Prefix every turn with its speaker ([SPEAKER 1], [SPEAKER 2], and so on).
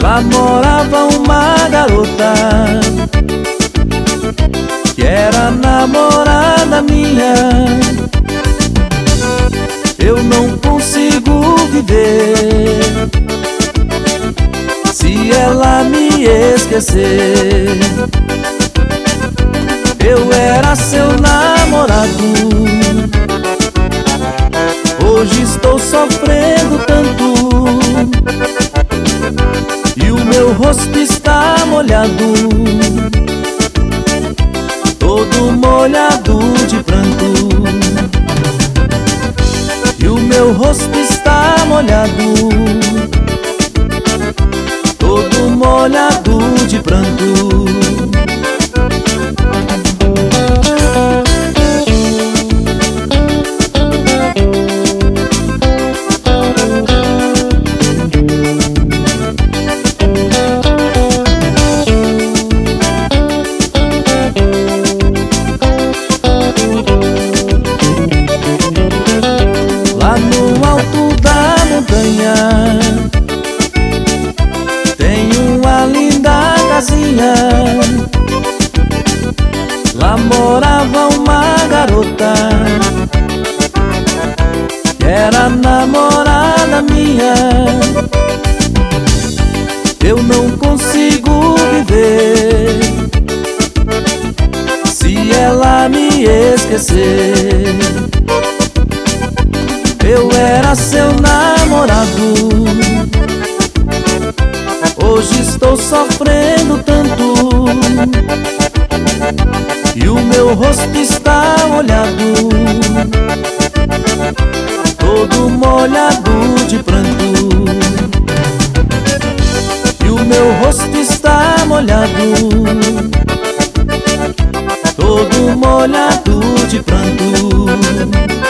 [SPEAKER 1] Lá morava uma garota que era namorada minha. Eu não consigo viver se ela me esquecer. Eu era seu namorado, hoje estou sofrendo tanto, e o meu rosto está molhado, todo molhado de pranto. E o meu rosto está molhado, todo molhado de pranto. Lá no alto da montanha tem uma linda casinha. Lá morava uma garota que era namorada minha. Eu não consigo viver se ela me esquecer. Eu era seu namorado, hoje estou sofrendo tanto, e o meu rosto está molhado, todo molhado de pranto. E o meu rosto está molhado, todo molhado de pranto.